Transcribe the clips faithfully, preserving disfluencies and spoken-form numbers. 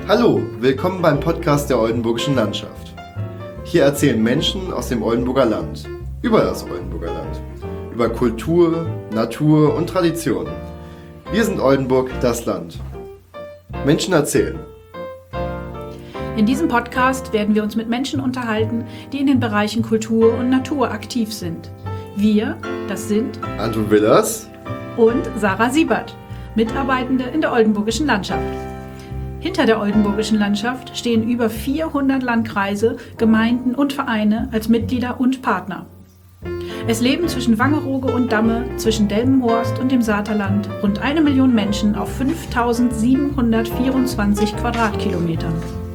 Hallo, willkommen beim Podcast der Oldenburgischen Landschaft. Hier erzählen Menschen aus dem Oldenburger Land über das Oldenburger Land, über Kultur, Natur und Tradition. Wir sind Oldenburg, das Land. Menschen erzählen. In diesem Podcast werden wir uns mit Menschen unterhalten, die in den Bereichen Kultur und Natur aktiv sind. Wir, das sind Anton Willers und Sarah Siebert, Mitarbeitende in der Oldenburgischen Landschaft. Hinter der Oldenburgischen Landschaft stehen über vierhundert Landkreise, Gemeinden und Vereine als Mitglieder und Partner. Es leben zwischen Wangerooge und Damme, zwischen Delmenhorst und dem Saterland rund eine Million Menschen auf fünftausendsiebenhundertvierundzwanzig Quadratkilometern.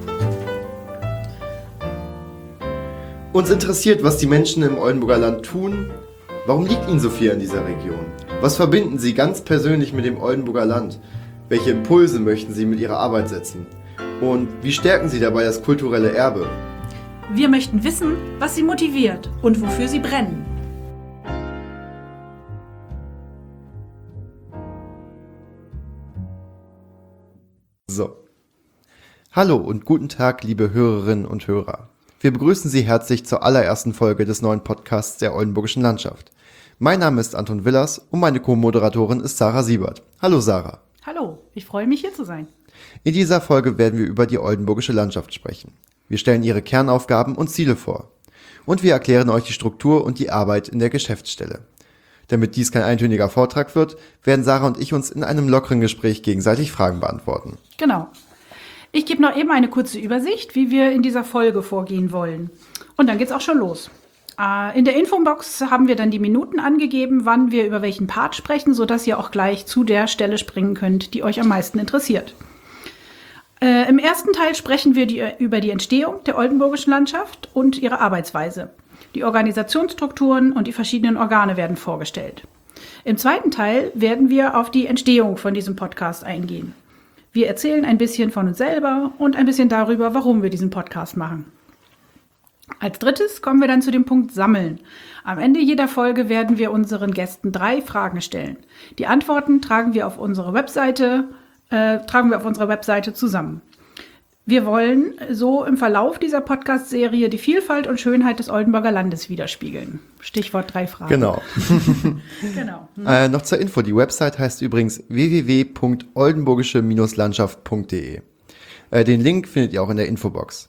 Uns interessiert, was die Menschen im Oldenburger Land tun. Warum liegt ihnen so viel an dieser Region? Was verbinden sie ganz persönlich mit dem Oldenburger Land? Welche Impulse möchten sie mit ihrer Arbeit setzen? Und wie stärken sie dabei das kulturelle Erbe? Wir möchten wissen, was sie motiviert und wofür sie brennen. So. Hallo und guten Tag, liebe Hörerinnen und Hörer. Wir begrüßen Sie herzlich zur allerersten Folge des neuen Podcasts der Oldenburgischen Landschaft. Mein Name ist Anton Willers und meine Co-Moderatorin ist Sarah Siebert. Hallo Sarah. Hallo, ich freue mich hier zu sein. In dieser Folge werden wir über die Oldenburgische Landschaft sprechen. Wir stellen ihre Kernaufgaben und Ziele vor. Und wir erklären euch die Struktur und die Arbeit in der Geschäftsstelle. Damit dies kein eintöniger Vortrag wird, werden Sarah und ich uns in einem lockeren Gespräch gegenseitig Fragen beantworten. Genau. Ich gebe noch eben eine kurze Übersicht, wie wir in dieser Folge vorgehen wollen. Und dann geht's auch schon los. In der Infobox haben wir dann die Minuten angegeben, wann wir über welchen Part sprechen, sodass ihr auch gleich zu der Stelle springen könnt, die euch am meisten interessiert. Äh, Im ersten Teil sprechen wir die, über die Entstehung der Oldenburgischen Landschaft und ihre Arbeitsweise. Die Organisationsstrukturen und die verschiedenen Organe werden vorgestellt. Im zweiten Teil werden wir auf die Entstehung von diesem Podcast eingehen. Wir erzählen ein bisschen von uns selber und ein bisschen darüber, warum wir diesen Podcast machen. Als drittes kommen wir dann zu dem Punkt Sammeln. Am Ende jeder Folge werden wir unseren Gästen drei Fragen stellen. Die Antworten tragen wir auf unsere Webseite, äh, tragen wir auf unserer Webseite zusammen. Wir wollen so im Verlauf dieser Podcast-Serie die Vielfalt und Schönheit des Oldenburger Landes widerspiegeln. Stichwort drei Fragen. Genau. genau. Hm. Äh, noch zur Info, die Website heißt übrigens w w w punkt oldenburgische Landschaft punkt d e. Äh, den Link findet ihr auch in der Infobox.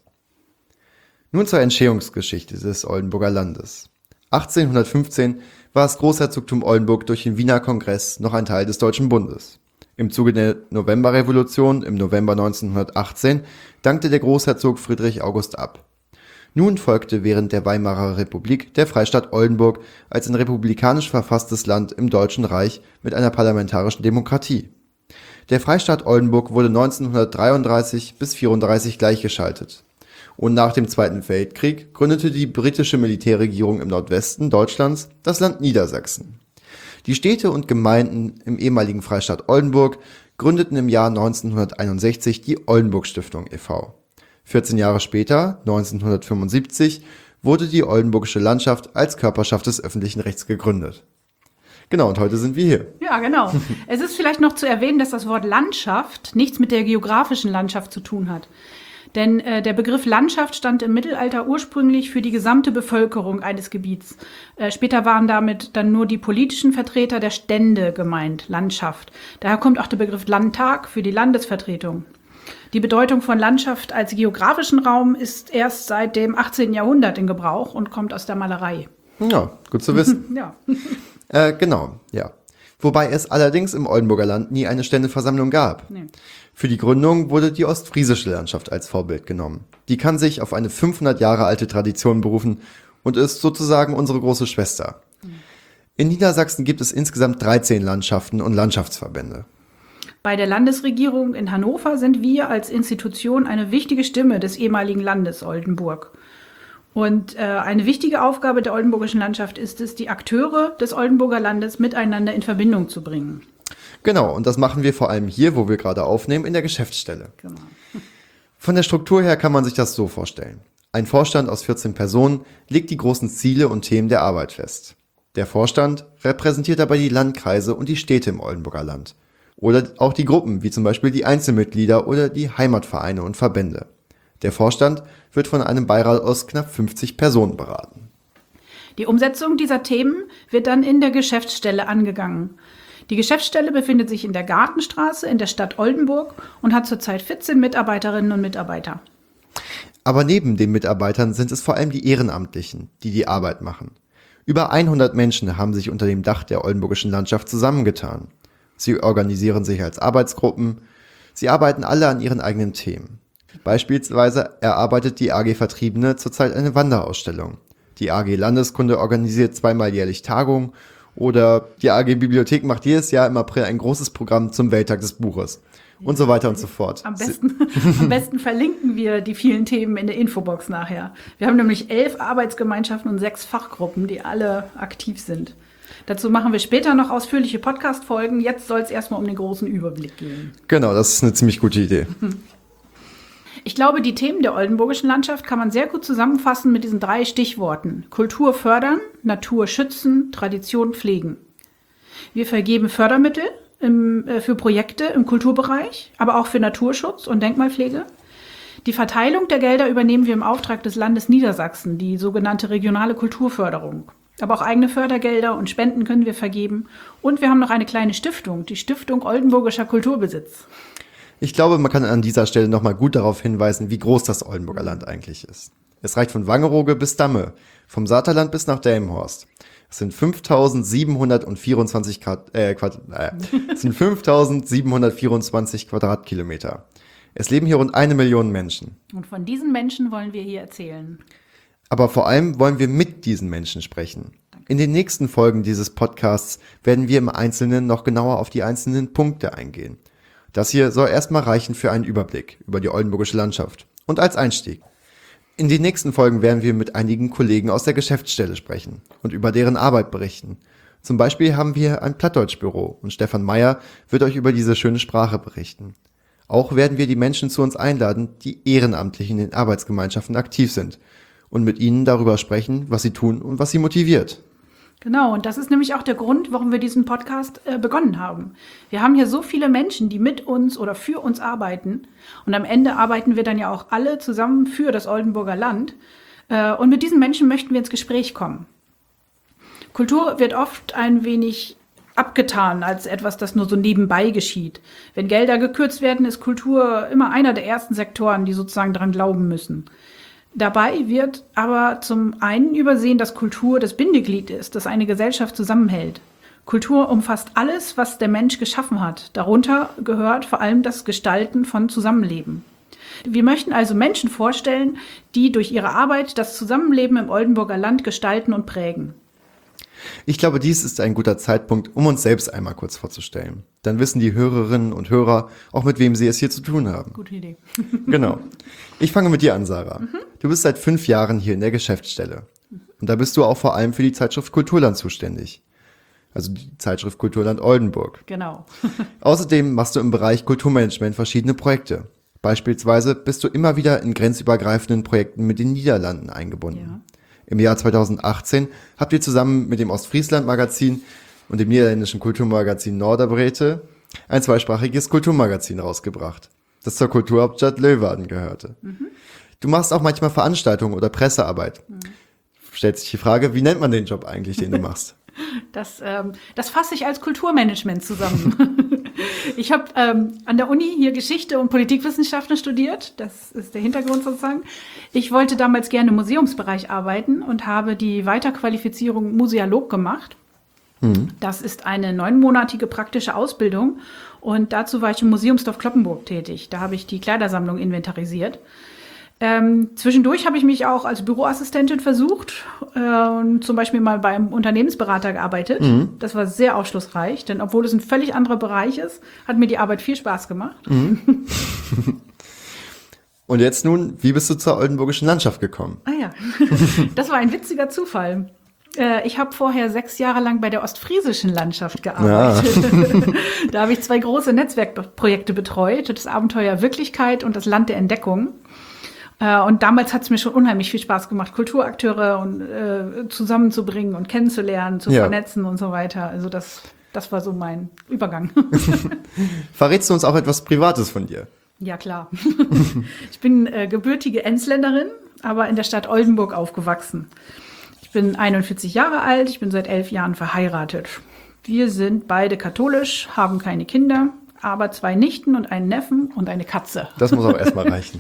Nun zur Entstehungsgeschichte des Oldenburger Landes. achtzehnhundertfünfzehn war das Großherzogtum Oldenburg durch den Wiener Kongress noch ein Teil des Deutschen Bundes. Im Zuge der Novemberrevolution im November neunzehnhundertachtzehn dankte der Großherzog Friedrich August ab. Nun folgte während der Weimarer Republik der Freistaat Oldenburg als ein republikanisch verfasstes Land im Deutschen Reich mit einer parlamentarischen Demokratie. Der Freistaat Oldenburg wurde neunzehnhundertdreiunddreißig bis vierunddreißig gleichgeschaltet. Und nach dem Zweiten Weltkrieg gründete die britische Militärregierung im Nordwesten Deutschlands das Land Niedersachsen. Die Städte und Gemeinden im ehemaligen Freistaat Oldenburg gründeten im Jahr neunzehnhunderteinundsechzig die Oldenburg-Stiftung e V vierzehn Jahre später, neunzehnhundertfünfundsiebzig, wurde die Oldenburgische Landschaft als Körperschaft des öffentlichen Rechts gegründet. Genau, und heute sind wir hier. Ja, genau. Es ist vielleicht noch zu erwähnen, dass das Wort Landschaft nichts mit der geografischen Landschaft zu tun hat. Denn äh, der Begriff Landschaft stand im Mittelalter ursprünglich für die gesamte Bevölkerung eines Gebiets. Äh, später waren damit dann nur die politischen Vertreter der Stände gemeint, Landschaft. Daher kommt auch der Begriff Landtag für die Landesvertretung. Die Bedeutung von Landschaft als geografischen Raum ist erst seit dem achtzehnten Jahrhundert in Gebrauch und kommt aus der Malerei. Ja, gut zu wissen. ja. äh, genau, ja. Wobei es allerdings im Oldenburger Land nie eine Ständeversammlung gab. Nee. Für die Gründung wurde die ostfriesische Landschaft als Vorbild genommen. Die kann sich auf eine fünfhundert Jahre alte Tradition berufen und ist sozusagen unsere große Schwester. Mhm. In Niedersachsen gibt es insgesamt dreizehn Landschaften und Landschaftsverbände. Bei der Landesregierung in Hannover sind wir als Institution eine wichtige Stimme des ehemaligen Landes Oldenburg. Und äh, eine wichtige Aufgabe der Oldenburgischen Landschaft ist es, die Akteure des Oldenburger Landes miteinander in Verbindung zu bringen. Genau, und das machen wir vor allem hier, wo wir gerade aufnehmen, in der Geschäftsstelle. Genau. Von der Struktur her kann man sich das so vorstellen. Ein Vorstand aus vierzehn Personen legt die großen Ziele und Themen der Arbeit fest. Der Vorstand repräsentiert dabei die Landkreise und die Städte im Oldenburger Land. Oder auch die Gruppen, wie zum Beispiel die Einzelmitglieder oder die Heimatvereine und Verbände. Der Vorstand wird von einem Beirat aus knapp fünfzig Personen beraten. Die Umsetzung dieser Themen wird dann in der Geschäftsstelle angegangen. Die Geschäftsstelle befindet sich in der Gartenstraße in der Stadt Oldenburg und hat zurzeit vierzehn Mitarbeiterinnen und Mitarbeiter. Aber neben den Mitarbeitern sind es vor allem die Ehrenamtlichen, die die Arbeit machen. Über hundert Menschen haben sich unter dem Dach der oldenburgischen Landschaft zusammengetan. Sie organisieren sich als Arbeitsgruppen. Sie arbeiten alle an ihren eigenen Themen. Beispielsweise erarbeitet die A G Vertriebene zurzeit eine Wanderausstellung. Die A G Landeskunde organisiert zweimal jährlich Tagungen oder die A G Bibliothek macht jedes Jahr im April ein großes Programm zum Welttag des Buches und so weiter und so fort. Am besten, am besten verlinken wir die vielen Themen in der Infobox nachher. Wir haben nämlich elf Arbeitsgemeinschaften und sechs Fachgruppen, die alle aktiv sind. Dazu machen wir später noch ausführliche Podcast-Folgen. Jetzt soll es erstmal um den großen Überblick gehen. Genau, das ist eine ziemlich gute Idee. Ich glaube, die Themen der oldenburgischen Landschaft kann man sehr gut zusammenfassen mit diesen drei Stichworten. Kultur fördern, Natur schützen, Tradition pflegen. Wir vergeben Fördermittel im, äh, für Projekte im Kulturbereich, aber auch für Naturschutz und Denkmalpflege. Die Verteilung der Gelder übernehmen wir im Auftrag des Landes Niedersachsen, die sogenannte regionale Kulturförderung. Aber auch eigene Fördergelder und Spenden können wir vergeben. Und wir haben noch eine kleine Stiftung, die Stiftung Oldenburgischer Kulturbesitz. Ich glaube, man kann an dieser Stelle nochmal gut darauf hinweisen, wie groß das Oldenburger Land eigentlich ist. Es reicht von Wangerooge bis Damme, vom Saterland bis nach Delmenhorst. Es sind fünftausendsiebenhundertvierundzwanzig Quad, äh, Quad, äh, es sind fünftausendsiebenhundertvierundzwanzig Quadratkilometer. Es leben hier rund eine Million Menschen. Und von diesen Menschen wollen wir hier erzählen. Aber vor allem wollen wir mit diesen Menschen sprechen. In den nächsten Folgen dieses Podcasts werden wir im Einzelnen noch genauer auf die einzelnen Punkte eingehen. Das hier soll erstmal reichen für einen Überblick über die oldenburgische Landschaft und als Einstieg. In den nächsten Folgen werden wir mit einigen Kollegen aus der Geschäftsstelle sprechen und über deren Arbeit berichten. Zum Beispiel haben wir ein Plattdeutschbüro und Stefan Meyer wird euch über diese schöne Sprache berichten. Auch werden wir die Menschen zu uns einladen, die ehrenamtlich in den Arbeitsgemeinschaften aktiv sind und mit ihnen darüber sprechen, was sie tun und was sie motiviert. Genau, und das ist nämlich auch der Grund, warum wir diesen Podcast äh, begonnen haben. Wir haben hier so viele Menschen, die mit uns oder für uns arbeiten. Und am Ende arbeiten wir dann ja auch alle zusammen für das Oldenburger Land. Äh, und mit diesen Menschen möchten wir ins Gespräch kommen. Kultur wird oft ein wenig abgetan als etwas, das nur so nebenbei geschieht. Wenn Gelder gekürzt werden, ist Kultur immer einer der ersten Sektoren, die sozusagen daran glauben müssen. Dabei wird aber zum einen übersehen, dass Kultur das Bindeglied ist, das eine Gesellschaft zusammenhält. Kultur umfasst alles, was der Mensch geschaffen hat. Darunter gehört vor allem das Gestalten von Zusammenleben. Wir möchten also Menschen vorstellen, die durch ihre Arbeit das Zusammenleben im Oldenburger Land gestalten und prägen. Ich glaube, dies ist ein guter Zeitpunkt, um uns selbst einmal kurz vorzustellen. Dann wissen die Hörerinnen und Hörer auch, mit wem sie es hier zu tun haben. Gute Idee. Genau. Ich fange mit dir an, Sarah. Mhm. Du bist seit fünf Jahren hier in der Geschäftsstelle. Und da bist du auch vor allem für die Zeitschrift Kulturland zuständig. Also die Zeitschrift Kulturland Oldenburg. Genau. Außerdem machst du im Bereich Kulturmanagement verschiedene Projekte. Beispielsweise bist du immer wieder in grenzübergreifenden Projekten mit den Niederlanden eingebunden. Ja. Im Jahr zweitausendachtzehn habt ihr zusammen mit dem Ostfriesland-Magazin und dem niederländischen Kulturmagazin Norderbrete ein zweisprachiges Kulturmagazin rausgebracht, das zur Kulturhauptstadt Leeuwarden gehörte. Mhm. Du machst auch manchmal Veranstaltungen oder Pressearbeit. Mhm. Stellt sich die Frage, wie nennt man den Job eigentlich, den du machst? Das, ähm, das fasse ich als Kulturmanagement zusammen. Ich habe ähm, an der Uni hier Geschichte und Politikwissenschaften studiert. Das ist der Hintergrund sozusagen. Ich wollte damals gerne im Museumsbereich arbeiten und habe die Weiterqualifizierung Museolog gemacht. Mhm. Das ist eine neunmonatige praktische Ausbildung und dazu war ich im Museumsdorf Cloppenburg tätig. Da habe ich die Kleidersammlung inventarisiert. Ähm, zwischendurch habe ich mich auch als Büroassistentin versucht äh, und zum Beispiel mal beim Unternehmensberater gearbeitet. Mhm. Das war sehr aufschlussreich, denn obwohl es ein völlig anderer Bereich ist, hat mir die Arbeit viel Spaß gemacht. Mhm. Und jetzt nun, wie bist du zur oldenburgischen Landschaft gekommen? Ah ja, das war ein witziger Zufall. Äh, ich habe vorher sechs Jahre lang bei der ostfriesischen Landschaft gearbeitet. Ja. Da habe ich zwei große Netzwerkprojekte betreut, das Abenteuer Wirklichkeit und das Land der Entdeckung. Und damals hat es mir schon unheimlich viel Spaß gemacht, Kulturakteure und, äh, zusammenzubringen und kennenzulernen, zu ja. vernetzen und so weiter. Also das Das war so mein Übergang. Verrätst du uns auch etwas Privates von dir? Ja, klar. Ich bin äh, gebürtige Emsländerin, aber in der Stadt Oldenburg aufgewachsen. Ich bin einundvierzig Jahre alt, ich bin seit elf Jahren verheiratet. Wir sind beide katholisch, haben keine Kinder, aber zwei Nichten und einen Neffen und eine Katze. Das muss auch erstmal reichen.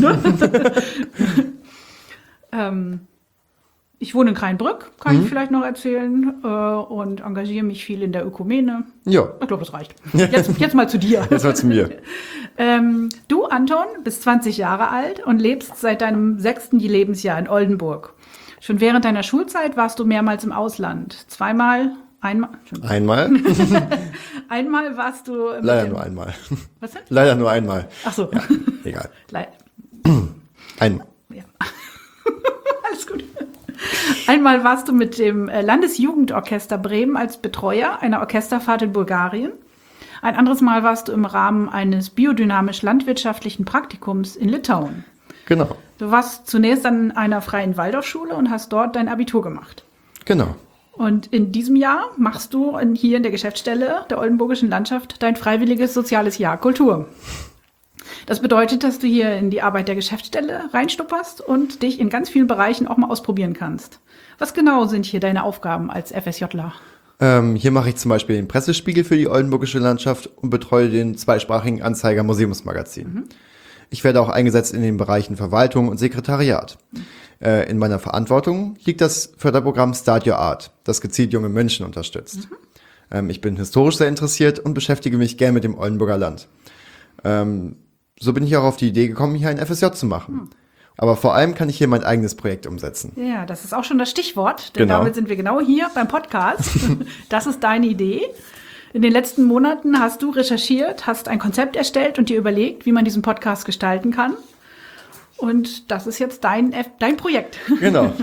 ähm, ich wohne in Kreinbrück, kann Mhm. ich vielleicht noch erzählen, äh, und engagiere mich viel in der Ökumene. Ja, Ich glaube, das reicht. Jetzt, jetzt mal zu dir. jetzt mal zu mir. Ähm, du, Anton, bist zwanzig Jahre alt und lebst seit deinem sechsten Lebensjahr in Oldenburg. Schon während deiner Schulzeit warst du mehrmals im Ausland. Zweimal, einmal, Einmal? einmal warst du... mit Leider dem- nur einmal. Was denn? Leider nur einmal. Ach so. Egal. Le- Einmal. Ja. Alles gut. Einmal warst du mit dem äh, Landesjugendorchester Bremen als Betreuer einer Orchesterfahrt in Bulgarien. Ein anderes Mal warst du im Rahmen eines biodynamisch-landwirtschaftlichen Praktikums in Litauen. Genau. Du warst zunächst an einer freien Waldorfschule und hast dort dein Abitur gemacht. Genau. Und in diesem Jahr machst du in, hier in der Geschäftsstelle der Oldenburgischen Landschaft dein freiwilliges soziales Jahr Kultur. Das bedeutet, dass du hier in die Arbeit der Geschäftsstelle reinstupperst und dich in ganz vielen Bereichen auch mal ausprobieren kannst. Was genau sind hier deine Aufgaben als FSJler? Ähm, hier mache ich zum Beispiel den Pressespiegel für die Oldenburgische Landschaft und betreue den zweisprachigen Anzeiger Museumsmagazin. Mhm. Ich werde auch eingesetzt in den Bereichen Verwaltung und Sekretariat. Mhm. Äh, in meiner Verantwortung liegt das Förderprogramm Start Your Art, das gezielt junge Menschen unterstützt. Mhm. Ähm, ich bin historisch sehr interessiert und beschäftige mich gern mit dem Oldenburger Land. Ähm, so bin ich auch auf die Idee gekommen, hier ein F S J zu machen. Mhm. Aber vor allem kann ich hier mein eigenes Projekt umsetzen. Ja, das ist auch schon das Stichwort, denn Genau. damit sind wir genau hier beim Podcast. Das ist deine Idee. In den letzten Monaten hast du recherchiert, hast ein Konzept erstellt und dir überlegt, wie man diesen Podcast gestalten kann. Und das ist jetzt dein, F- dein Projekt. Genau.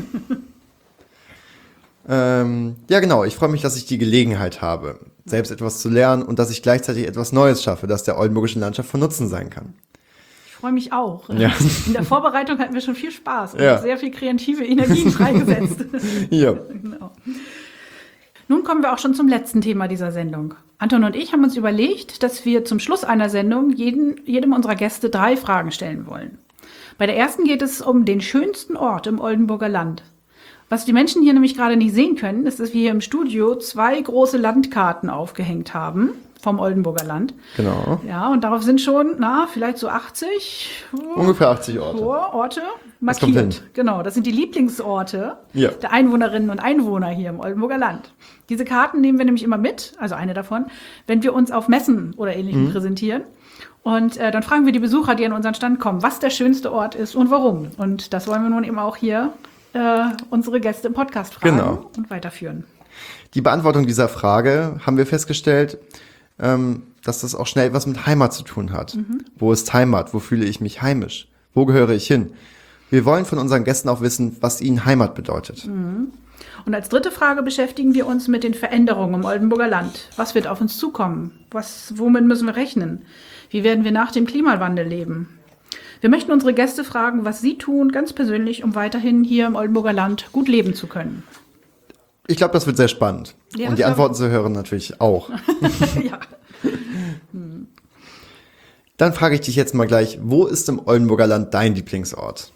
ähm, ja, genau. Ich freue mich, dass ich die Gelegenheit habe, selbst etwas zu lernen und dass ich gleichzeitig etwas Neues schaffe, das der Oldenburgischen Landschaft von Nutzen sein kann. Ich freue mich auch. Ja. In der Vorbereitung hatten wir schon viel Spaß und Ja. sehr viel kreative Energien freigesetzt. Ja. Genau. Nun kommen wir auch schon zum letzten Thema dieser Sendung. Anton und ich haben uns überlegt, dass wir zum Schluss einer Sendung jeden, jedem unserer Gäste drei Fragen stellen wollen. Bei der ersten geht es um den schönsten Ort im Oldenburger Land. Was die Menschen hier nämlich gerade nicht sehen können, ist, dass wir hier im Studio zwei große Landkarten aufgehängt haben vom Oldenburger Land. Genau. Ja, und darauf sind schon, na, vielleicht so achtzig Ungefähr achtzig Orte. Orte Das kommt markiert. hin. Genau, das sind die Lieblingsorte Ja. der Einwohnerinnen und Einwohner hier im Oldenburger Land. Diese Karten nehmen wir nämlich immer mit, also eine davon, wenn wir uns auf Messen oder Ähnlichem Mhm. präsentieren. Und äh, dann fragen wir die Besucher, die an unseren Stand kommen, was der schönste Ort ist und warum. Und das wollen wir nun eben auch hier äh, unsere Gäste im Podcast fragen Genau. und weiterführen. Die Beantwortung dieser Frage haben wir festgestellt, ähm, dass das auch schnell was mit Heimat zu tun hat. Mhm. Wo ist Heimat? Wo fühle ich mich heimisch? Wo gehöre ich hin? Wir wollen von unseren Gästen auch wissen, was ihnen Heimat bedeutet. Mhm. Und als dritte Frage beschäftigen wir uns mit den Veränderungen im Oldenburger Land. Was wird auf uns zukommen? Was, womit müssen wir rechnen? Wie werden wir nach dem Klimawandel leben? Wir möchten unsere Gäste fragen, was sie tun, ganz persönlich, um weiterhin hier im Oldenburger Land gut leben zu können. Ich glaube, das wird sehr spannend. Ja, Und die das Antworten zu hören natürlich auch. Ja. Dann frage ich dich jetzt mal gleich, wo ist im Oldenburger Land dein Lieblingsort?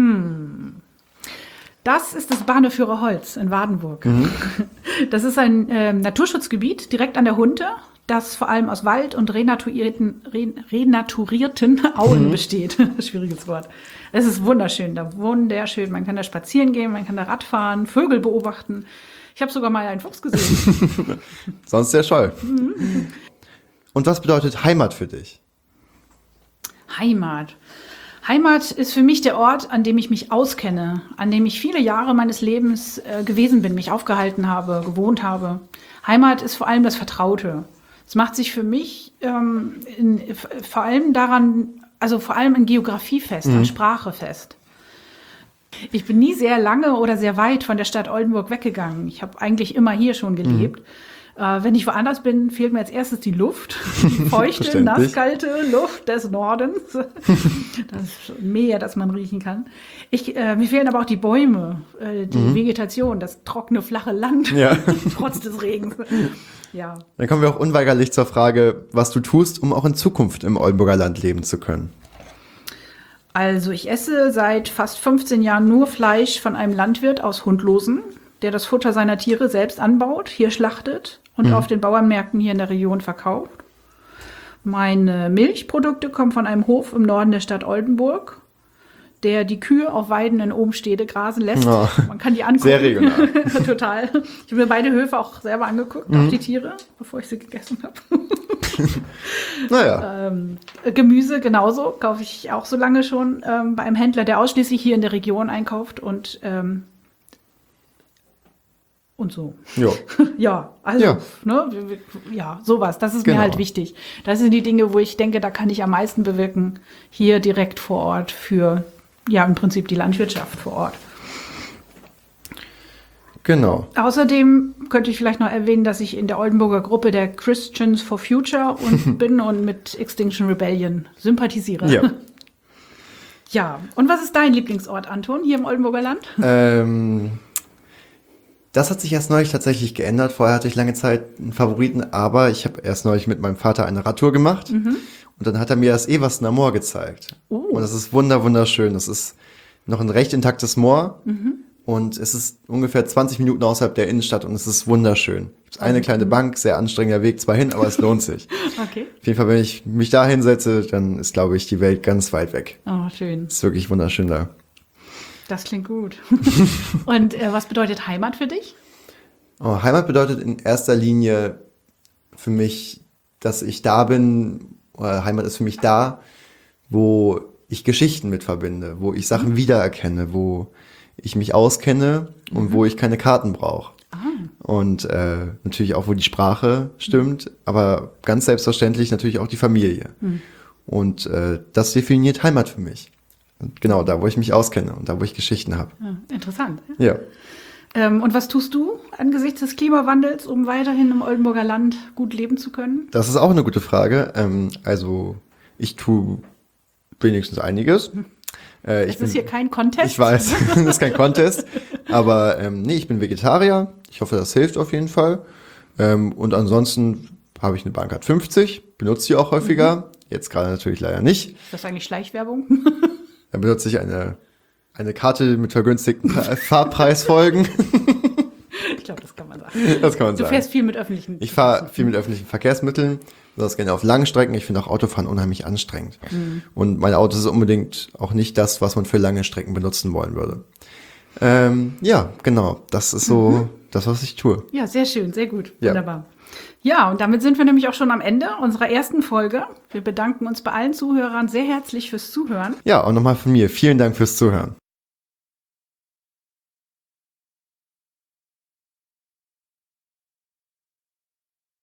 Das ist das Bahneführer Holz in Wadenburg. Mhm. Das ist ein äh, Naturschutzgebiet direkt an der Hunte, das vor allem aus Wald und renaturierten, re, renaturierten Auen Mhm. besteht. Schwieriges Wort. Es ist wunderschön, da wunderschön. Man kann da spazieren gehen, man kann da Radfahren, Vögel beobachten. Ich habe sogar mal einen Fuchs gesehen. Sonst sehr scheu. Und was bedeutet Heimat für dich? Heimat. Heimat ist für mich der Ort, an dem ich mich auskenne, an dem ich viele Jahre meines Lebens äh, gewesen bin, mich aufgehalten habe, gewohnt habe. Heimat ist vor allem das Vertraute. Es macht sich für mich ähm, in, f- vor allem daran, also vor allem in Geografie fest, an Sprache fest. Ich bin nie sehr lange oder sehr weit von der Stadt Oldenburg weggegangen. Ich habe eigentlich immer hier schon gelebt. Äh, wenn ich woanders bin, fehlt mir als erstes die Luft. Die feuchte, Verständlich. nasskalte Luft des Nordens. Das Meer, das man riechen kann. Ich, äh, mir fehlen aber auch die Bäume, äh, die Vegetation, das trockene, flache Land, Ja. trotz des Regens. Ja. Dann kommen wir auch unweigerlich zur Frage, was du tust, um auch in Zukunft im Oldenburger Land leben zu können. Also ich esse seit fast fünfzehn Jahren nur Fleisch von einem Landwirt aus Hundlosen, der das Futter seiner Tiere selbst anbaut, hier schlachtet und auf den Bauernmärkten hier in der Region verkauft. Meine Milchprodukte kommen von einem Hof im Norden der Stadt Oldenburg, der die Kühe auf Weiden in Obenstede grasen lässt. Oh, Man kann die angucken. sehr regional. Total. Ich habe mir beide Höfe auch selber angeguckt, auch die Tiere, bevor ich sie gegessen habe. Naja, Ähm, Gemüse genauso, kaufe ich auch so lange schon ähm, bei einem Händler, der ausschließlich hier in der Region einkauft und ähm, und so. jo. Ja, also, Ja. Ne, wir- wir- ja, sowas. Das ist Genau. mir halt wichtig. Das sind die Dinge, wo ich denke, da kann ich am meisten bewirken, hier direkt vor Ort für, ja, im Prinzip die Landwirtschaft vor Ort. Genau. Außerdem könnte ich vielleicht noch erwähnen, dass ich in der Oldenburger Gruppe der Christians for Future und bin und mit Extinction Rebellion sympathisiere. Ja. Ja, und was ist dein Lieblingsort, Anton, hier im Oldenburger Land? Ähm, das hat sich erst neulich tatsächlich geändert. Vorher hatte ich lange Zeit einen Favoriten, aber ich habe erst neulich mit meinem Vater eine Radtour gemacht und dann hat er mir das Eversten Moor gezeigt. Oh. Und das ist wunder wunderschön. Das ist noch ein recht intaktes Moor und es ist ungefähr zwanzig Minuten außerhalb der Innenstadt und es ist wunderschön. Es ist eine kleine Bank, sehr anstrengender Weg zwar hin, aber es lohnt sich. Okay. Auf jeden Fall, wenn ich mich da hinsetze, dann ist, glaube ich, die Welt ganz weit weg. Oh, schön. Es ist wirklich wunderschön da. Das klingt gut. Und äh, was bedeutet Heimat für dich? Oh, Heimat bedeutet in erster Linie für mich, dass ich da bin, oder Heimat ist für mich da, wo ich Geschichten mit verbinde, wo ich Sachen wiedererkenne, wo ich mich auskenne und wo ich keine Karten brauche. Und äh, natürlich auch, wo die Sprache stimmt, aber ganz selbstverständlich natürlich auch die Familie. Und äh, das definiert Heimat für mich. Und genau, da, wo ich mich auskenne und da, wo ich Geschichten habe. Ja, interessant. Ja. Ja. Ähm, und was tust du angesichts des Klimawandels, um weiterhin im Oldenburger Land gut leben zu können? Das ist auch eine gute Frage. Ähm, also ich tue wenigstens einiges. Äh, ich Es ist hier kein Contest. Ich weiß, das ist kein Contest. Aber ähm, nee, ich bin Vegetarier. Ich hoffe, das hilft auf jeden Fall. Ähm, und ansonsten habe ich eine Bahncard fünfzig, benutze die auch häufiger. Mhm. Jetzt gerade natürlich leider nicht. Ist das eigentlich Schleichwerbung? Dann benutze ich eine, eine Karte mit vergünstigten Pre- Fahrpreisfolgen. Ich glaube, das kann man sagen. Das kann man Du sagen. fährst viel mit öffentlichen. Ich fahre viel mit öffentlichen Verkehrsmitteln, das gerne auf langen Strecken. Ich finde auch Autofahren unheimlich anstrengend. Mhm. Und mein Auto ist unbedingt auch nicht das, was man für lange Strecken benutzen wollen würde. Ähm, ja, genau. Das ist so Mhm. das, was ich tue. Ja, sehr schön, sehr gut. Ja. Wunderbar. Ja, und damit sind wir nämlich auch schon am Ende unserer ersten Folge. Wir bedanken uns bei allen Zuhörern sehr herzlich fürs Zuhören. Ja, und nochmal von mir. Vielen Dank fürs Zuhören.